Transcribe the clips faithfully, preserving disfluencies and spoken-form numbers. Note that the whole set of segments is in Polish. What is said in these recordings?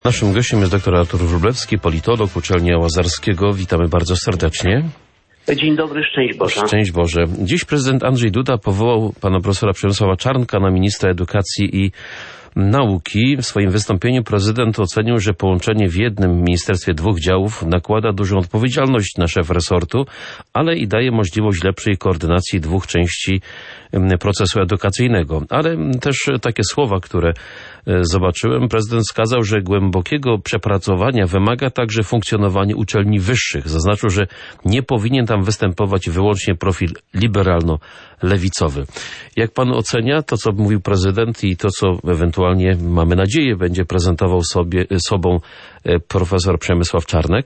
Naszym gościem jest dr Artur Wróblewski, politolog Uczelni Łazarskiego. Witamy bardzo serdecznie. Dzień dobry, szczęść Boże. Szczęść Boże. Dziś prezydent Andrzej Duda powołał pana profesora Przemysława Czarnka na ministra edukacji i nauki. W swoim wystąpieniu prezydent ocenił, że połączenie w jednym ministerstwie dwóch działów nakłada dużą odpowiedzialność na szef resortu, ale i daje możliwość lepszej koordynacji dwóch części procesu edukacyjnego. Ale też takie słowa, które zobaczyłem, prezydent wskazał, że głębokiego przepracowania wymaga także funkcjonowanie uczelni wyższych. Zaznaczył, że nie powinien tam występować wyłącznie profil liberalno-lewicowy. Jak pan ocenia to, co mówił prezydent i to, co ewentualnie, mamy nadzieję, będzie prezentował sobie, sobą profesor Przemysław Czarnek?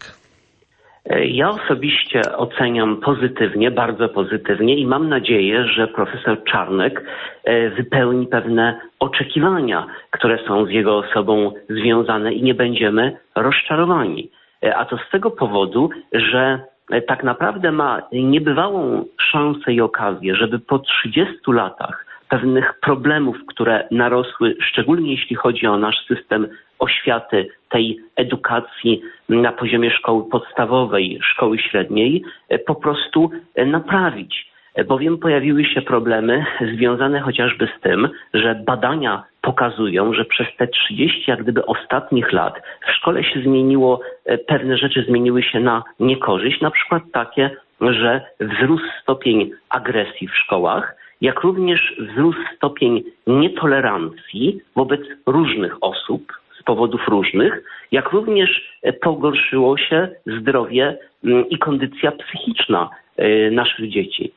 Ja osobiście oceniam pozytywnie, bardzo pozytywnie i mam nadzieję, że profesor Czarnek wypełni pewne oczekiwania, które są z jego osobą związane i nie będziemy rozczarowani. A to z tego powodu, że tak naprawdę ma niebywałą szansę i okazję, żeby po trzydziestu latach pewnych problemów, które narosły, szczególnie jeśli chodzi o nasz system oświaty, tej edukacji na poziomie szkoły podstawowej, szkoły średniej, po prostu naprawić. Bowiem pojawiły się problemy związane chociażby z tym, że badania pokazują, że przez te trzydzieści jak gdyby ostatnich lat w szkole się zmieniło, pewne rzeczy zmieniły się na niekorzyść, na przykład takie, że wzrósł stopień agresji w szkołach, jak również wzrósł stopień nietolerancji wobec różnych osób z powodów różnych, jak również pogorszyło się zdrowie i kondycja psychiczna naszych dzieci.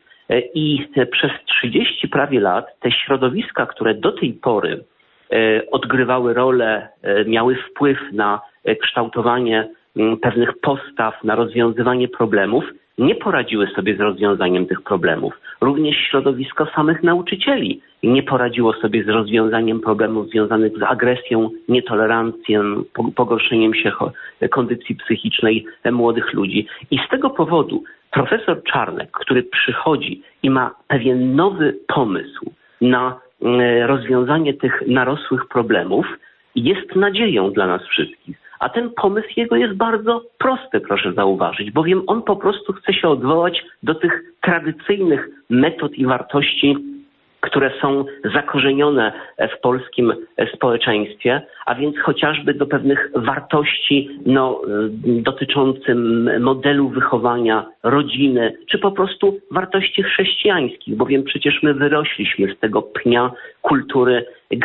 I przez trzydzieści prawie lat te środowiska, które do tej pory odgrywały rolę, miały wpływ na kształtowanie pewnych postaw, na rozwiązywanie problemów, nie poradziły sobie z rozwiązaniem tych problemów. Również środowisko samych nauczycieli nie poradziło sobie z rozwiązaniem problemów związanych z agresją, nietolerancją, pogorszeniem się kondycji psychicznej młodych ludzi. I z tego powodu profesor Czarnek, który przychodzi i ma pewien nowy pomysł na rozwiązanie tych narosłych problemów, jest nadzieją dla nas wszystkich. A ten pomysł jego jest bardzo prosty, proszę zauważyć, bowiem on po prostu chce się odwołać do tych tradycyjnych metod i wartości, które są zakorzenione w polskim społeczeństwie, a więc chociażby do pewnych wartości no, dotyczących modelu wychowania, rodziny, czy po prostu wartości chrześcijańskich, bowiem przecież my wyrośliśmy z tego pnia kultury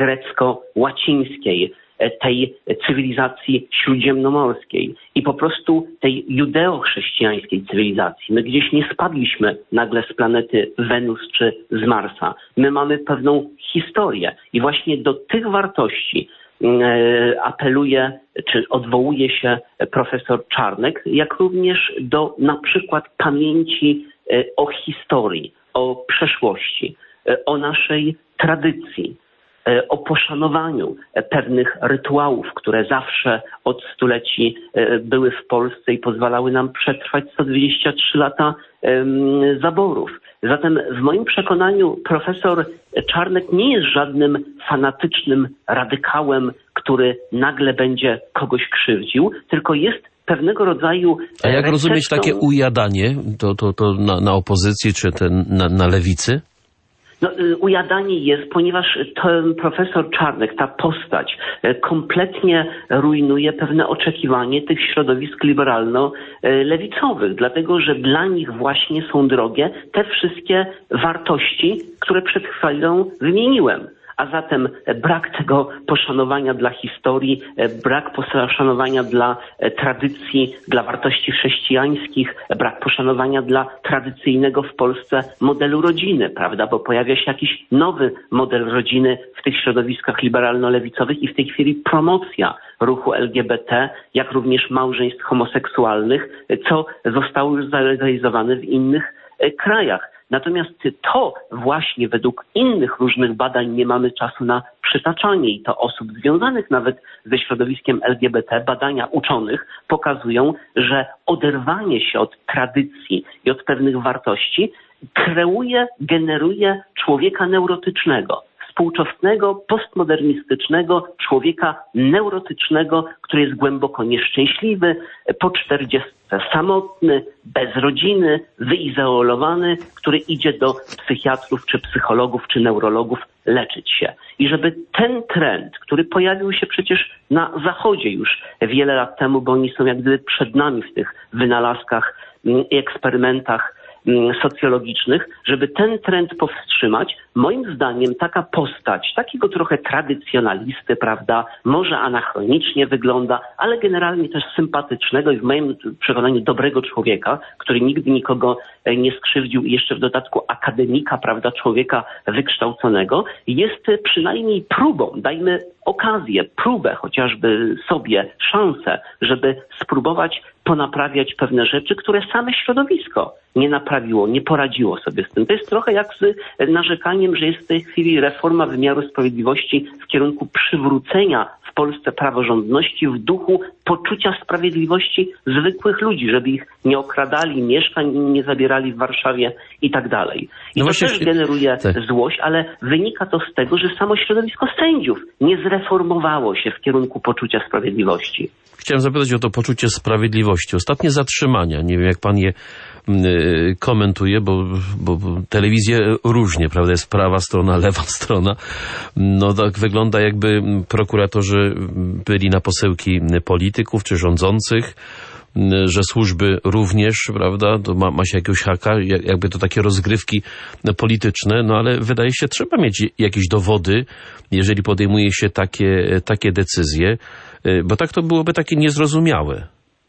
grecko-łacińskiej, tej cywilizacji śródziemnomorskiej i po prostu tej judeo-chrześcijańskiej cywilizacji. My gdzieś nie spadliśmy nagle z planety Wenus czy z Marsa. My mamy pewną historię i właśnie do tych wartości apeluje czy odwołuje się profesor Czarnek, jak również do na przykład pamięci o historii, o przeszłości, o naszej tradycji, o poszanowaniu pewnych rytuałów, które zawsze od stuleci były w Polsce i pozwalały nam przetrwać sto dwadzieścia trzy lata zaborów. Zatem w moim przekonaniu profesor Czarnek nie jest żadnym fanatycznym radykałem, który nagle będzie kogoś krzywdził, tylko jest pewnego rodzaju... A jak rozumieć takie ujadanie to, to, to na, na opozycji czy ten, na, na lewicy? No, ujadanie jest, ponieważ ten profesor Czarnek, ta postać kompletnie rujnuje pewne oczekiwanie tych środowisk liberalno-lewicowych, dlatego że dla nich właśnie są drogie te wszystkie wartości, które przed chwilą wymieniłem. A zatem brak tego poszanowania dla historii, brak poszanowania dla tradycji, dla wartości chrześcijańskich, brak poszanowania dla tradycyjnego w Polsce modelu rodziny, prawda? Bo pojawia się jakiś nowy model rodziny w tych środowiskach liberalno-lewicowych i w tej chwili promocja ruchu L G B T, jak również małżeństw homoseksualnych, co zostało już zrealizowane w innych krajach. Natomiast to właśnie według innych różnych badań nie mamy czasu na przytaczanie i to osób związanych nawet ze środowiskiem L G B T, badania uczonych pokazują, że oderwanie się od tradycji i od pewnych wartości kreuje, generuje człowieka neurotycznego. współczesnego, postmodernistycznego człowieka neurotycznego, który jest głęboko nieszczęśliwy, po czterdziestce samotny, bez rodziny, wyizolowany, który idzie do psychiatrów, czy psychologów, czy neurologów leczyć się. I żeby ten trend, który pojawił się przecież na Zachodzie już wiele lat temu, bo oni są jak gdyby przed nami w tych wynalazkach i eksperymentach socjologicznych, żeby ten trend powstrzymać, moim zdaniem taka postać, takiego trochę tradycjonalisty, prawda, może anachronicznie wygląda, ale generalnie też sympatycznego i w moim przekonaniu dobrego człowieka, który nigdy nikogo nie skrzywdził i jeszcze w dodatku akademika, prawda, człowieka wykształconego, jest przynajmniej próbą, dajmy okazję, próbę chociażby sobie, szansę, żeby spróbować ponaprawiać pewne rzeczy, które same środowisko nie naprawiło, nie poradziło sobie z tym. To jest trochę jak z narzekaniem, że jest w tej chwili reforma wymiaru sprawiedliwości w kierunku przywrócenia w Polsce praworządności w duchu poczucia sprawiedliwości zwykłych ludzi, żeby ich nie okradali, mieszkań nie zabierali w Warszawie i tak dalej. I no to też generuje tak. złość, ale wynika to z tego, że samo środowisko sędziów nie zreformowało się w kierunku poczucia sprawiedliwości. Chciałem zapytać o to poczucie sprawiedliwości. Ostatnie zatrzymania, nie wiem jak pan je y, komentuje, bo, bo, bo telewizje różnie, prawda, jest prawa strona, lewa strona. No tak wygląda, jakby prokuratorzy byli na posyłki polityków czy rządzących, że służby również, prawda, to ma, ma się jakiegoś haka, jakby to takie rozgrywki polityczne, no ale wydaje się, trzeba mieć jakieś dowody, jeżeli podejmuje się takie, takie decyzje, bo tak to byłoby takie niezrozumiałe.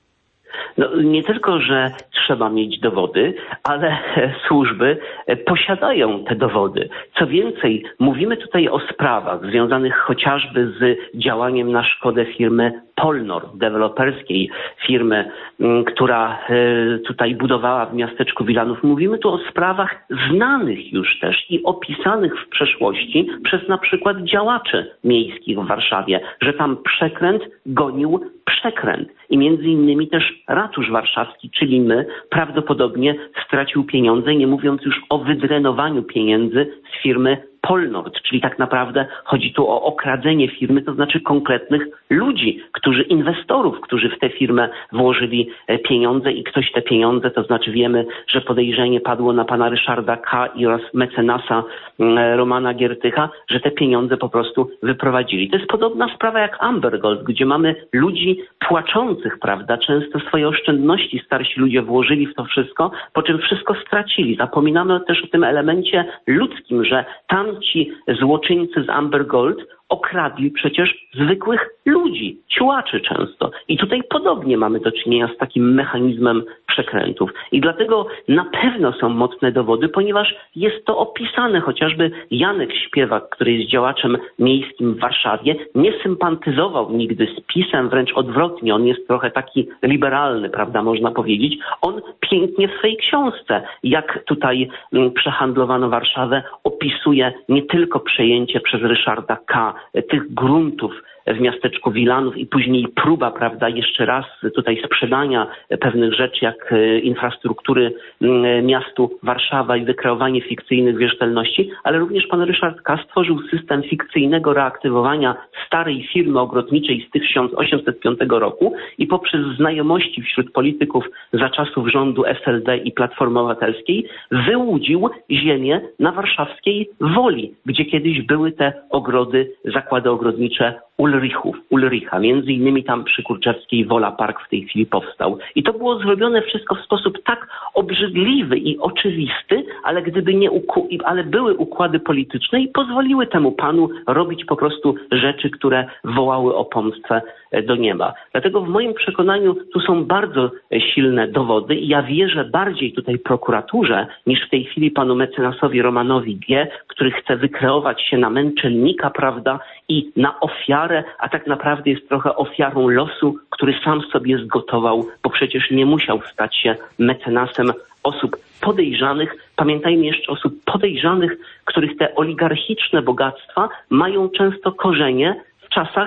No, nie tylko, że trzeba mieć dowody, ale służby posiadają te dowody. Co więcej, mówimy tutaj o sprawach związanych chociażby z działaniem na szkodę firmy Polnor, deweloperskiej firmy, która tutaj budowała w miasteczku Wilanów. Mówimy tu o sprawach znanych już też i opisanych w przeszłości przez na przykład działaczy miejskich w Warszawie, że tam przekręt gonił przekręt i między innymi też ratusz warszawski, czyli my, prawdopodobnie stracił pieniądze, nie mówiąc już o wydrenowaniu pieniędzy z firmy Polnord, czyli tak naprawdę chodzi tu o okradzenie firmy, to znaczy konkretnych ludzi, którzy, inwestorów, którzy w tę firmę włożyli pieniądze i ktoś te pieniądze, to znaczy wiemy, że podejrzenie padło na pana Ryszarda K. i oraz mecenasa Romana Giertycha, że te pieniądze po prostu wyprowadzili. To jest podobna sprawa jak Amber Gold, gdzie mamy ludzi płaczących, prawda, często swoje oszczędności starsi ludzie włożyli w to wszystko, po czym wszystko stracili. Zapominamy też o tym elemencie ludzkim, że tam ci złoczyńcy z Amber Gold okradli przecież zwykłych ludzi, ciułaczy często. I tutaj podobnie mamy do czynienia z takim mechanizmem przekrętów. I dlatego na pewno są mocne dowody, ponieważ jest to opisane. Chociażby Janek Śpiewak, który jest działaczem miejskim w Warszawie, nie sympatyzował nigdy z PiS-em, wręcz odwrotnie. On jest trochę taki liberalny, prawda, można powiedzieć. On pięknie w swojej książce, jak tutaj m, przehandlowano Warszawę, opisuje nie tylko przejęcie przez Ryszarda K. tych gruntów w miasteczku Wilanów i później próba, prawda, jeszcze raz tutaj sprzedania pewnych rzeczy jak infrastruktury miastu Warszawa i wykreowanie fikcyjnych wierzytelności, ale również pan Ryszard K. stworzył system fikcyjnego reaktywowania starej firmy ogrodniczej z tysiąc osiemset piątego roku i poprzez znajomości wśród polityków za czasów rządu S L D i Platformy Obywatelskiej wyłudził ziemię na warszawskiej Woli, gdzie kiedyś były te ogrody, zakłady ogrodnicze Ulrichów, Ulricha, między innymi tam przy Kurczewskiej Wola Park w tej chwili powstał. I to było zrobione wszystko w sposób tak obrzydliwy i oczywisty, ale gdyby nie uku- ale były układy polityczne i pozwoliły temu panu robić po prostu rzeczy, które wołały o pomstę do nieba. Dlatego w moim przekonaniu tu są bardzo silne dowody i ja wierzę bardziej tutaj prokuraturze niż w tej chwili panu mecenasowi Romanowi G., który chce wykreować się na męczennika, prawda, i na ofiarę, a tak naprawdę jest trochę ofiarą losu, który sam sobie zgotował, bo przecież nie musiał stać się mecenasem osób podejrzanych. Pamiętajmy jeszcze osób podejrzanych, których te oligarchiczne bogactwa mają często korzenie w czasach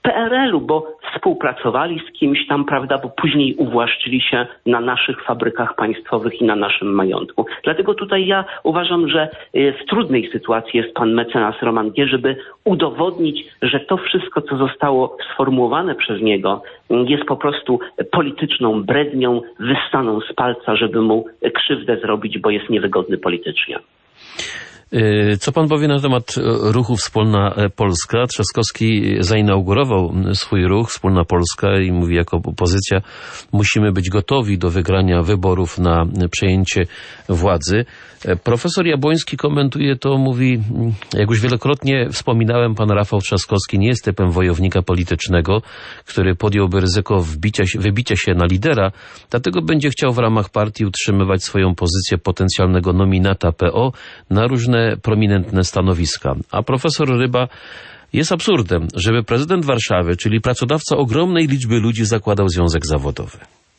P R L u, bo współpracowali z kimś tam, prawda, bo później uwłaszczyli się na naszych fabrykach państwowych i na naszym majątku. Dlatego tutaj ja uważam, że w trudnej sytuacji jest pan mecenas Roman G., żeby udowodnić, że to wszystko, co zostało sformułowane przez niego, jest po prostu polityczną brednią, wyssaną z palca, żeby mu krzywdę zrobić, bo jest niewygodny politycznie. Co pan powie na temat ruchu Wspólna Polska? Trzaskowski zainaugurował swój ruch Wspólna Polska i mówi, jako opozycja musimy być gotowi do wygrania wyborów na przejęcie władzy. Profesor Jabłoński komentuje to, mówi, jak już wielokrotnie wspominałem, pan Rafał Trzaskowski nie jest typem wojownika politycznego, który podjąłby ryzyko wbicia, wybicia się na lidera, dlatego będzie chciał w ramach partii utrzymywać swoją pozycję potencjalnego nominata P O na różne prominentne stanowiska. A profesor Ryba: jest absurdem, żeby prezydent Warszawy, czyli pracodawca ogromnej liczby ludzi, zakładał związek zawodowy.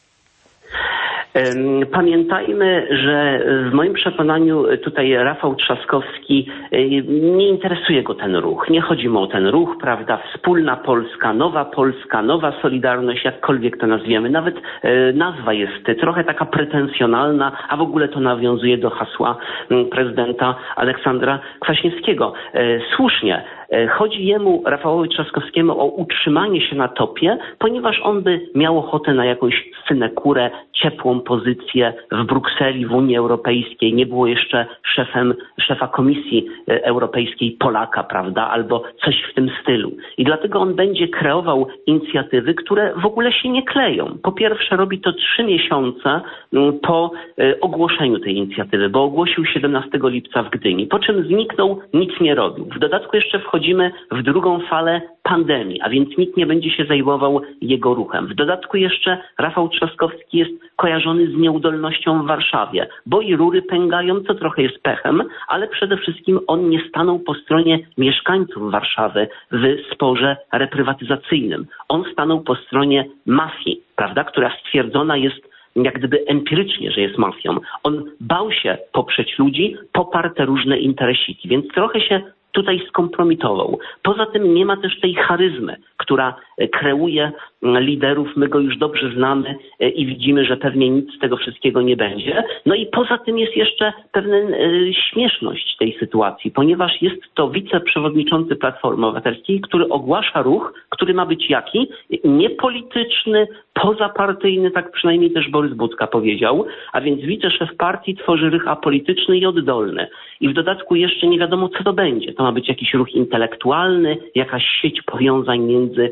Pamiętajmy, że w moim przekonaniu tutaj Rafał Trzaskowski, nie interesuje go ten ruch. Nie chodzi mu o ten ruch, prawda? Wspólna Polska, Nowa Polska, Nowa Solidarność, jakkolwiek to nazwiemy. Nawet nazwa jest trochę taka pretensjonalna, a w ogóle to nawiązuje do hasła prezydenta Aleksandra Kwaśniewskiego. Słusznie. Chodzi jemu, Rafałowi Trzaskowskiemu, o utrzymanie się na topie, ponieważ on by miał ochotę na jakąś synekurę, ciepłą pozycję w Brukseli, w Unii Europejskiej. Nie było jeszcze szefem, szefa Komisji Europejskiej Polaka, prawda, albo coś w tym stylu. I dlatego on będzie kreował inicjatywy, które w ogóle się nie kleją. Po pierwsze, robi to trzy miesiące po ogłoszeniu tej inicjatywy, bo ogłosił siedemnastego lipca w Gdyni, po czym zniknął, nic nie robił. W dodatku jeszcze wchodzimy w drugą falę pandemii, a więc nikt nie będzie się zajmował jego ruchem. W dodatku jeszcze Rafał Trzaskowski jest kojarzony z nieudolnością w Warszawie, bo i rury pęgają, co trochę jest pechem, ale przede wszystkim on nie stanął po stronie mieszkańców Warszawy w sporze reprywatyzacyjnym. On stanął po stronie mafii, prawda, która stwierdzona jest jak gdyby empirycznie, że jest mafią. On bał się poprzeć ludzi, poparł te różne interesiki, więc trochę się tutaj skompromitował. Poza tym nie ma też tej charyzmy, która kreuje liderów. My go już dobrze znamy i widzimy, że pewnie nic z tego wszystkiego nie będzie. No i poza tym jest jeszcze pewna śmieszność tej sytuacji, ponieważ jest to wiceprzewodniczący Platformy Obywatelskiej, który ogłasza ruch, który ma być jaki? Niepolityczny, pozapartyjny, tak przynajmniej też Borys Budka powiedział, a więc wiceszef partii tworzy ruch apolityczny i oddolny. I w dodatku jeszcze nie wiadomo, co to będzie. To ma być jakiś ruch intelektualny, jakaś sieć powiązań między,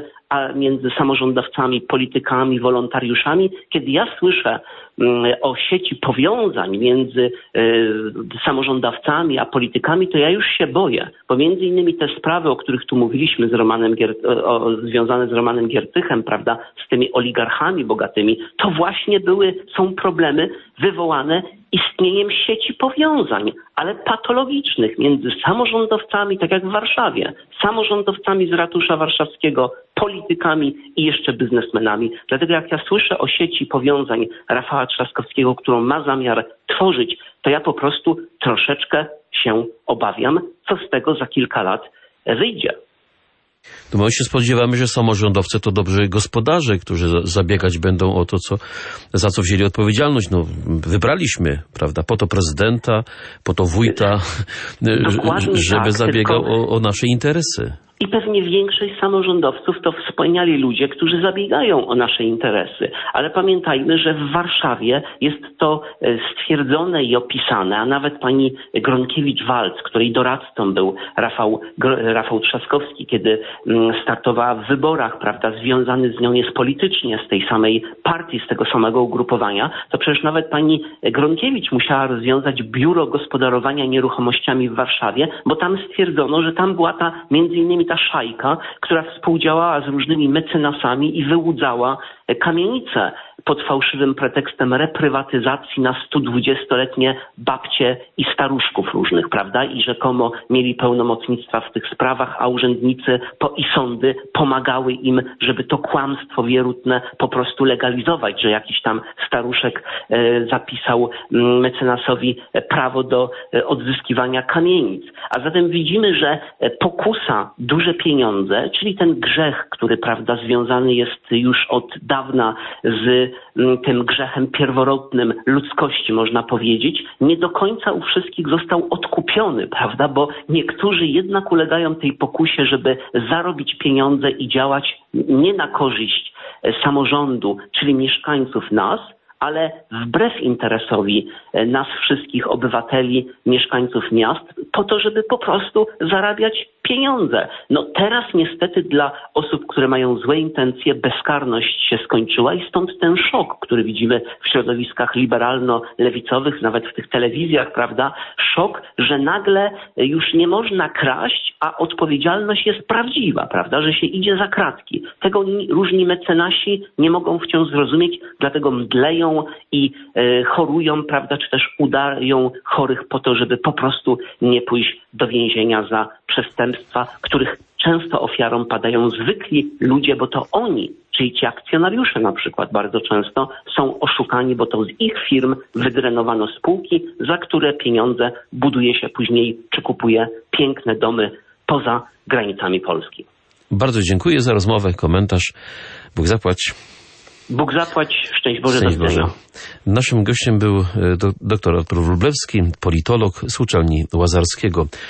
a między samorządowcami, politykami, wolontariuszami. Kiedy ja słyszę mm, o sieci powiązań między y, samorządowcami a politykami, to ja już się boję, bo między innymi te sprawy, o których tu mówiliśmy z Romanem Gier- o, związane z Romanem Giertychem, prawda, z tymi oligarchami bogatymi, to właśnie były, są problemy wywołane istnieniem sieci powiązań, ale patologicznych między samorządowcami, tak jak w Warszawie, samorządowcami z ratusza warszawskiego, politykami i jeszcze biznesmenami. Dlatego jak ja słyszę o sieci powiązań Rafała Trzaskowskiego, którą ma zamiar tworzyć, to ja po prostu troszeczkę się obawiam, co z tego za kilka lat wyjdzie. No my się spodziewamy, że samorządowcy to dobrzy gospodarze, którzy zabiegać będą o to, co, za co wzięli odpowiedzialność. No, wybraliśmy, prawda, po to prezydenta, po to wójta, żeby tak, zabiegał tylko... o, o nasze interesy. I pewnie większość samorządowców to wspaniali ludzie, którzy zabiegają o nasze interesy. Ale pamiętajmy, że w Warszawie jest to stwierdzone i opisane, a nawet pani Gronkiewicz-Waltz, której doradcą był Rafał, Rafał Trzaskowski, kiedy startowała w wyborach, prawda, związany z nią jest politycznie, z tej samej partii, z tego samego ugrupowania, to przecież nawet pani Gronkiewicz musiała rozwiązać biuro gospodarowania nieruchomościami w Warszawie, bo tam stwierdzono, że tam była ta między innymi ta szajka, która współdziałała z różnymi mecenasami i wyłudzała kamienice pod fałszywym pretekstem reprywatyzacji na sto dwudziestoletnie babcie i staruszków różnych, prawda? I rzekomo mieli pełnomocnictwa w tych sprawach, a urzędnicy po, i sądy pomagały im, żeby to kłamstwo wierutne po prostu legalizować, że jakiś tam staruszek e, zapisał m, mecenasowi prawo do e, odzyskiwania kamienic. A zatem widzimy, że e, pokusa, duże pieniądze, czyli ten grzech, który, prawda, związany jest już od dawna z m, tym grzechem pierworodnym ludzkości, można powiedzieć, nie do końca u wszystkich został odkupiony, prawda, bo niektórzy jednak ulegają tej pokusie, żeby zarobić pieniądze i działać nie na korzyść samorządu, czyli mieszkańców nas, ale wbrew interesowi nas wszystkich obywateli, mieszkańców miast, po to, żeby po prostu zarabiać pieniądze. No teraz niestety dla osób, które mają złe intencje, bezkarność się skończyła i stąd ten szok, który widzimy w środowiskach liberalno-lewicowych, nawet w tych telewizjach, prawda? Szok, że nagle już nie można kraść, a odpowiedzialność jest prawdziwa, prawda? Że się idzie za kratki. Tego różni mecenasi nie mogą wciąż zrozumieć, dlatego mdleją i e, chorują, prawda? Czy też udają chorych po to, żeby po prostu nie pójść do więzienia za przestępstwa, których często ofiarą padają zwykli ludzie, bo to oni, czyli ci akcjonariusze na przykład bardzo często są oszukani, bo to z ich firm wydrenowano spółki, za które pieniądze buduje się później, czy kupuje piękne domy poza granicami Polski. Bardzo dziękuję za rozmowę, komentarz. Bóg zapłać. Bóg zapłać, szczęść Boże, Szczęść do widzenia. Boże. Naszym gościem był do, doktor Artur Wróblewski, politolog z uczelni Łazarskiego.